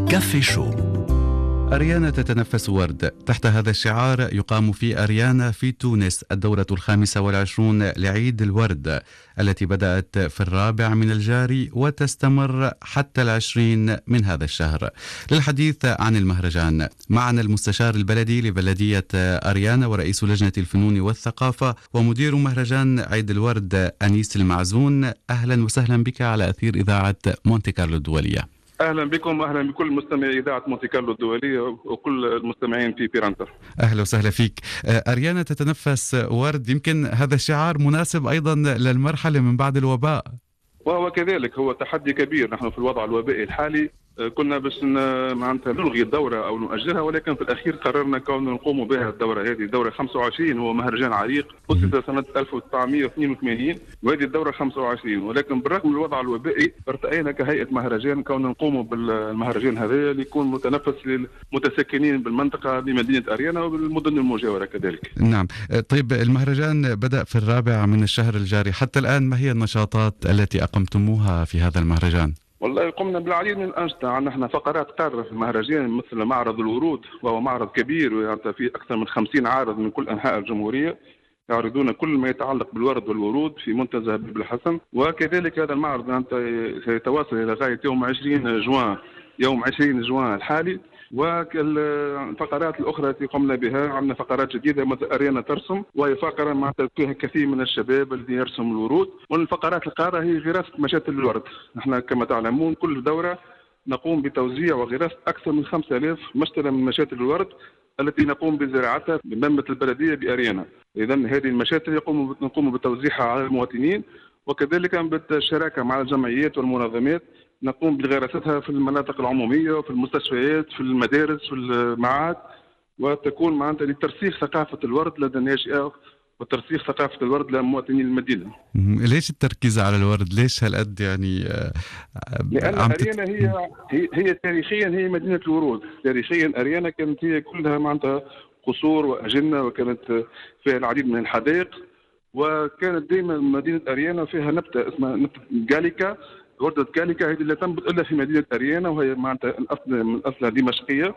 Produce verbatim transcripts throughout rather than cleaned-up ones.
كافي شو. أريانا تتنفس ورد. تحت هذا الشعار يقام في أريانا في تونس الدورة الخامسة والعشرون لعيد الورد، التي بدأت في الرابع من الجاري وتستمر حتى العشرين من هذا الشهر. للحديث عن المهرجان معنا المستشار البلدي لبلدية أريانا ورئيس لجنة الفنون والثقافة ومدير مهرجان عيد الورد أنيس المعزون. أهلا وسهلا بك على أثير إذاعة مونتي كارلو الدولية. اهلا بكم، اهلا بكل مستمعي اذاعه مونتي كارلو الدوليه وكل المستمعين في بيرانتا. اهلا وسهلا فيك. أريانا تتنفس ورد، يمكن هذا الشعار مناسب ايضا للمرحله من بعد الوباء. وهو كذلك، هو تحدي كبير. نحن في الوضع الوبائي الحالي كنا باش معناتها نلغي الدوره او نؤجلها، ولكن في الاخير قررنا كون نقوم بها الدوره هذه. الدوره خمسة وعشرين هو مهرجان عريق أسس سنه ألف وتسعمئة واثنين وثمانين، وهذه الدوره خمسة وعشرين، ولكن بالرغم من الوضع الوبائي ارتئينا كهيئه مهرجان كون نقوم بالمهرجان هذا ليكون متنفس للمتسكنين بالمنطقه بمدينه اريانا وبالمدن المجاوره كذلك. نعم. طيب، المهرجان بدأ في الرابع من الشهر الجاري، حتى الآن ما هي النشاطات التي أقمتموها في هذا المهرجان؟ والله قمنا بالعديد من الأنشطة. عندنا احنا فقرات قارة في المهرجان مثل معرض الورود، وهو معرض كبير ويعطى فيه أكثر من خمسين عارض من كل أنحاء الجمهورية يعرضون كل ما يتعلق بالورد والورود في منتزه باب الحسن. وكذلك هذا المعرض سيتواصل إلى غاية يوم عشرين جوان يوم عشرين جوان الحالي. والفقرات الأخرى التي قمنا بها، عندنا فقرات جديدة مثل أريانا ترسم، وهي فقرة مع فيها كثير من الشباب الذي يرسم الورود. ومن الفقرات القارة هي غراسة مشاتل الورد. نحن كما تعلمون كل دورة نقوم بتوزيع وغراسة أكثر من خمسة آلاف مشتلة من مشاتل الورد التي نقوم بزراعتها بمنبت البلدية بأريانا. إذا هذه المشاتل يقوم نقوم بتوزيعها على المواطنين، وكذلك بالشراكة مع الجمعيات والمنظمات نقوم بغراستها في المناطق العمومية وفي المستشفيات في المدارس في المعاهد، وتكون معناتها لترسيخ ثقافة الورد لدى الناشئة وترسيخ ثقافة الورد لمواطنين المدينة. ليش التركيز على الورد؟ ليش هالقد يعني؟ لأن أريانا هي هي, هي تاريخيا هي مدينة الورود. تاريخيا أريانا كانت هي كلها معناتها قصور وأجنة، وكانت فيها العديد من الحدائق، وكانت دائما مدينة أريانا فيها نبتة اسمها نبتة جاليكا. وردة جاليكا هذه لا تنبت إلا في مدينة أريانا، وهي معناتها الأصل من أصلها دمشقية.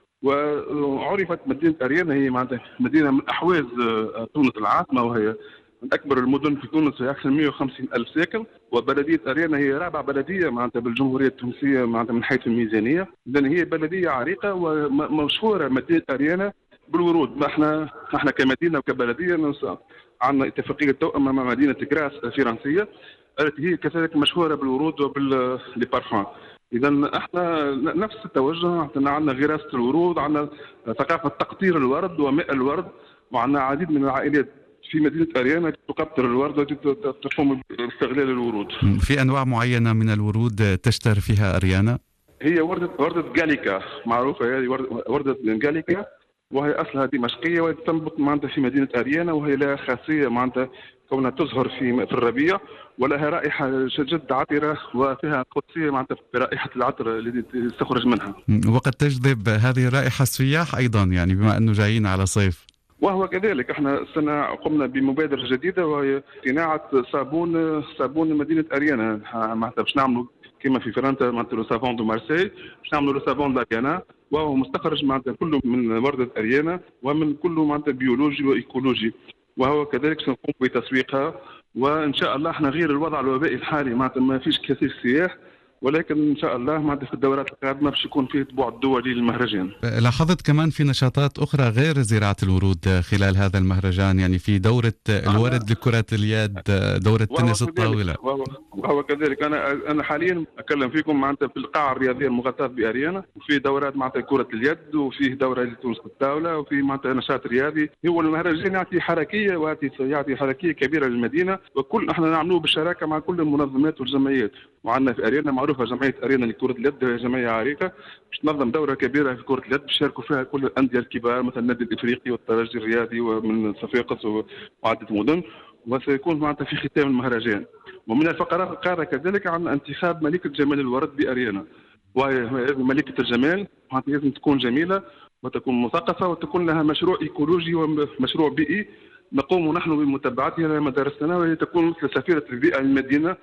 وعرفت مدينة أريانا هي معناتها مدينة من أحواز تونس العاصمة، وهي من أكبر المدن في تونس في أكثر من مئة وخمسين ألف ساكن. وبلدية أريانا هي رابع بلدية معناتها بالجمهورية التونسية معناتها من حيث الميزانية. إذن هي بلدية عريقة ومشهورة مدينة أريانا بالورود. ما احنا احنا كمدينة وكبلدية عندنا اتفاقية توأمة مع مدينة غراس الفرنسية التي هي كذلك مشهورة بالورود وبالبارفان. إذا احنا نفس التوجه، عندنا غراسة الورود، عندنا ثقافة تقطير الورد وماء الورد، وعندنا عديد من العائلات في مدينة أريانا تقطر الورد وتقوم باستغلال الورود. في أنواع معينة من الورود تشتهر فيها أريانا؟ هي وردة وردة جاليكا معروفة، هذه وردة جاليكا، وهي أصلها دمشقية وتنبت معناتها في مدينة أريانا، وهي لها خاصية معناتها كونها تزهر في في الربيع، ولها رائحة جد عطرة وفيها قدسية معناتها في رائحة العطر التي تخرج منها. وقد تجذب هذه الرائحة السياح أيضا، يعني بما أنه جايين على صيف. وهو كذلك احنا السنة قمنا بمبادرة جديدة، وهي صناعة صابون صابون مدينة أريانا. معناتها باش نعملوا كما في فرنسا معناتها لو سافون دو مارسي، باش نعملوا لو سافون داريانا، وهو مستخرج معناتها كله من وردة أريانا ومن كله معناتها بيولوجي وإيكولوجي، وهو كذلك سنقوم بتسويقها. وإن شاء الله احنا غير الوضع الوبائي الحالي معناتها ما فيش كثير سياح، ولكن إن شاء الله معناتها في الدورات القادمة باش يكون فيه تبع الدولي للمهرجان. لاحظت كمان في نشاطات أخرى غير زراعة الورود خلال هذا المهرجان، يعني في دورة الورد لكرة اليد، دورة تنس الطاولة. وهو كذلك أنا أنا حاليا أتكلم فيكم معناتها في القاعة الرياضية المغطاة بأريانا، وفي دورات معناتها كرة اليد، وفيه دورة لتنس الطاولة، وفي معناتها نشاط رياضي. هو المهرجان يعطي حركية ويعطي يعطي حركية كبيرة للمدينة، وكل احنا نعملوه بالشراكة مع كل المنظمات والجمعيات. وعندنا في أريانا معروفة جمعية أريانا لكرة اليد، هي جمعية عريقة باش تنظم دورة كبيرة في كرة اليد بيشاركوا فيها كل الأندية الكبار مثل النادي الإفريقي والترجي الرياضي ومن صفاقس وعدة مدن، وسيكون معناتها في ختام المهرجان. ومن الفقرات القارة كذلك عندنا انتخاب ملكة جمال الورد بأريانا، وهي ملكة الجمال لازم تكون جميلة وتكون مثقفة وتكون لها مشروع إيكولوجي ومشروع بيئي نقوم نحن بمتابعتها على مدار السنة، وهي تكون مثل سفيرة البيئة للمدينة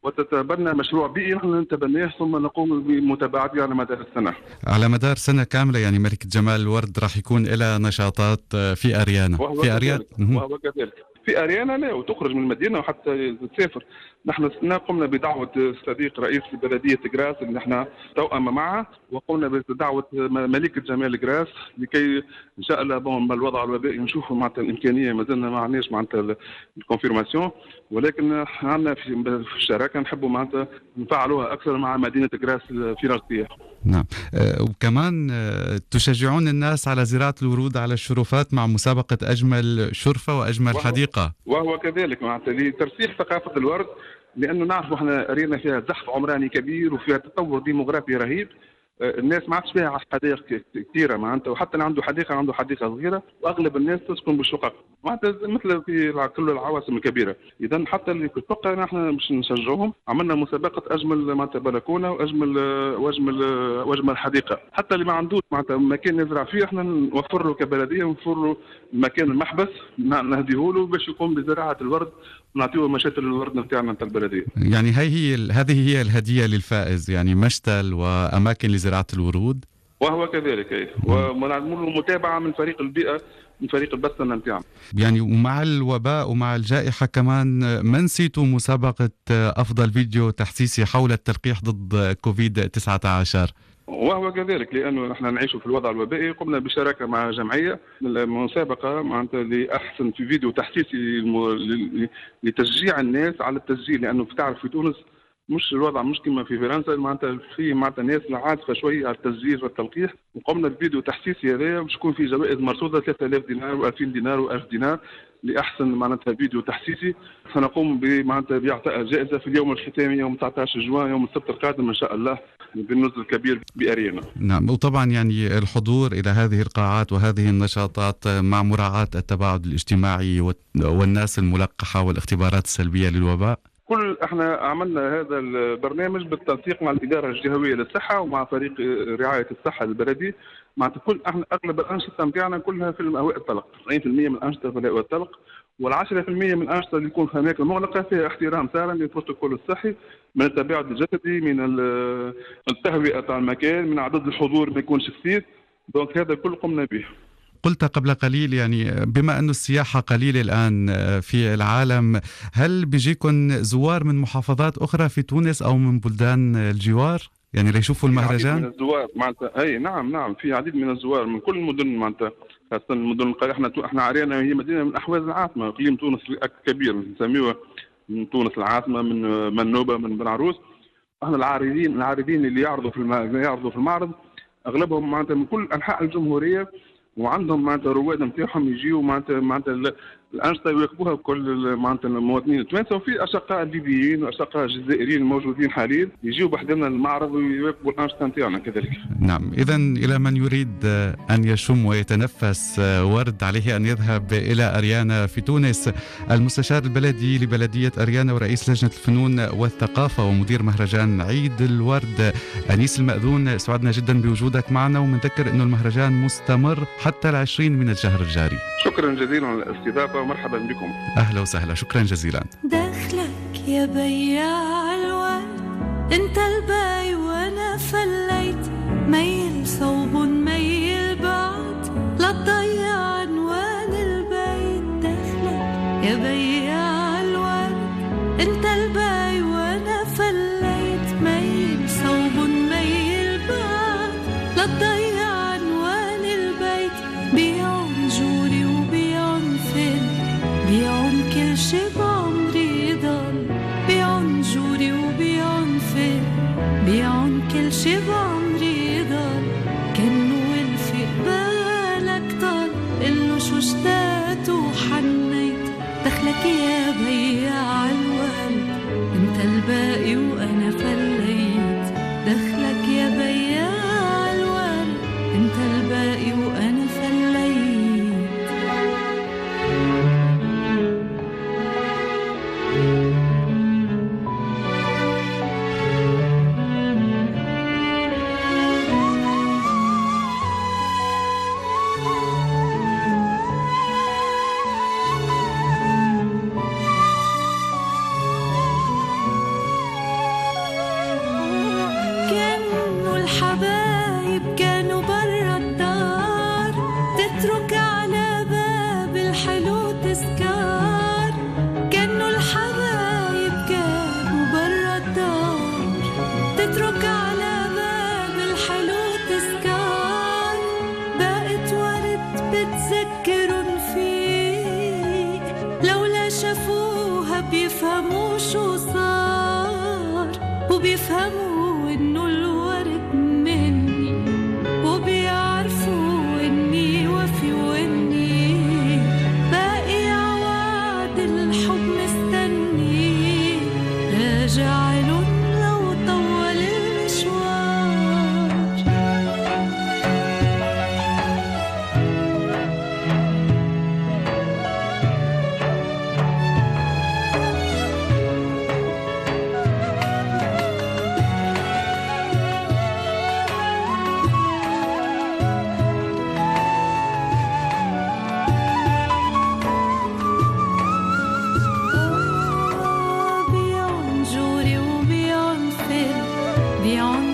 وتتبنى مشروع بيئي نحن نتبناه ثم نقوم بمتابعته على مدار السنة. على مدار سنة كاملة يعني ملكة جمال الورد راح يكون لها نشاطات في أريانا. وهو في أريانا وهو كذلك في أريانا لا، وتخرج من المدينة وحتى تسافر. نحن قمنا بدعوة الصديق رئيس بلدية غراس اللي نحن توأم معه، وقمنا بدعوة ملكة جمال غراس لكي إن شاء الله بون الوضع الوبائي نشوفوا معناتها الإمكانية، ما زلنا ما عندناش معناتها الكونفيرماسيون، ولكن عندنا في الشراكة نحبوا معناتها نفعلوها أكثر مع مدينة غراس في الارتياح. نعم. أه وكمان أه تشجعون الناس على زراعة الورود على الشرفات مع مسابقة أجمل شرفة وأجمل وهو حديقة. وهو كذلك معناتها لترسيخ ثقافة الورد، لأنه نعرف احنا أرينا فيها زحف عمراني كبير وفيها تطور ديموغرافي رهيب. الناس ما عادش فيها حدائق كثيره معناتها، وحتى اللي عنده حديقه عنده حديقه صغيره، واغلب الناس تسكن بالشقق معناتها مثل في كل العواصم الكبيره. اذا حتى اللي في الشقه نحن باش نشجعوهم، عملنا مسابقه اجمل معناتها بلكونه واجمل واجمل واجمل حديقه. حتى اللي ما عندوش معناتها مكان يزرع فيه احنا نوفر له كبلديه، نوفر له مكان المحبس نهديه له باش يقوم بزراعه الورد، ونعطيه مشاتل الورد نتاعنا نتاع البلديه. يعني هي هي هذه هي الهديه للفائز، يعني مشتل واماكن لزراعة الورود. وهو كذلك اي، ونعمل له متابعه من فريق البيئه، من فريق البسنة نتاعنا. يعني ومع الوباء ومع الجائحة كمان ما نسيتوا مسابقة أفضل فيديو تحسيسي حول التلقيح ضد كوفيد تسعة عشر. وهو كذلك، لأنه نحن نعيش في الوضع الوبائي، قمنا بشراكة مع جمعية مسابقة معناتها لأحسن في فيديو تحسيسي لتشجيع الناس على التسجيل، لأنه تعرف في تونس مش الوضع مش كما في فرنسا، معناتها في معناتها ناس عاطفه شويه على التسجيل والتلقيح، وقمنا بفيديو تحسيسي هذايا باش يكون في جوائز مرصوده ثلاثة آلاف دينار وألفين دينار وألف دينار لاحسن معناتها فيديو تحسيسي. سنقوم بمعناتها باعطاء جائزه في اليوم الختامي يوم تسعة عشر جوان يوم السبت القادم ان شاء الله بالنزل الكبير بأريانا. نعم، وطبعا يعني الحضور الى هذه القاعات وهذه النشاطات مع مراعاه التباعد الاجتماعي والناس الملقحه والاختبارات السلبيه للوباء. كل احنا عملنا هذا البرنامج بالتنسيق مع الاداره الجهويه للصحه ومع فريق رعايه الصحه البلدي. معناتها كل احنا اغلب الانشطه نتاعنا كلها في المأوى الطلق، تسعين بالمئة من الانشطه في المأوى الطلق، والعشرة في المئة من الانشطه اللي يكون في اماكن مغلقه فيها احترام سارا للبروتوكول الصحي، من التباعد الجسدي، من التهوئه تاع المكان، من عدد الحضور ما يكونش كثير. دونك هذا كل قمنا به. قلت قبل قليل يعني بما أن السياحة قليلة الآن في العالم، هل بيجيكم زوار من محافظات أخرى في تونس أو من بلدان الجوار يعني ليشوفوا المهرجان؟ من الزوار معناتها أي نعم نعم في عديد من الزوار من كل المدن معناتها، خاصة المدن القرية. احنا احنا عرينا هي مدينة من أحواز العاصمة، إقليم تونس كبير نسميوه من تونس العاصمة، من منوبة، من بن عروس. احنا العارضين العارضين اللي يعرضوا في يعرضوا في المعرض أغلبهم معناتها من كل أنحاء الجمهورية، وعندهم معناتها رواد نتاعهم يجيو معناتها معناتها الانشطه يواكبوها كل معناتها المواطنين التوانسه، وفي اشقاء ليبيين واشقاء جزائريين الموجودين حاليا يجيو بحدنا المعرض ويواكبوا الانشطه نتاعنا كذلك. نعم، اذا الى من يريد ان يشم ويتنفس ورد عليه ان يذهب الى اريانا في تونس. المستشار البلدي لبلديه اريانا ورئيس لجنه الفنون والثقافه ومدير مهرجان عيد الورد انيس المأذون، سعدنا جدا بوجودك معنا، ومنذكر انه المهرجان مستمر حتى العشرين من الشهر الجاري. شكرا جزيلا على الاستضافه ومرحبا بكم. اهلا وسهلا، شكرا جزيلا. دخلك يا بياع الورد، انت الباي وانا فليت، ميل صوب ميل بعد لا تضيع عنوان البيت. دخلك يا بياع الورد، انت الباي وانا فليت، ميل صوب ميل بعد لا تضيع عنوان البيت. بيعون جوري وبيعون فين، بيعون كل شي بعمري ضل، بيعون جوري وبيعون فين، بيعون كل شي بعمري ضل. كأنه والفي قبالك طال، قلو شو اشتقت وحنيت. دخلك يا بياع الورد، انت الباقي وانا فليت. دخلك يا بياع الورد، انت الباقي وانا فليت. بعيون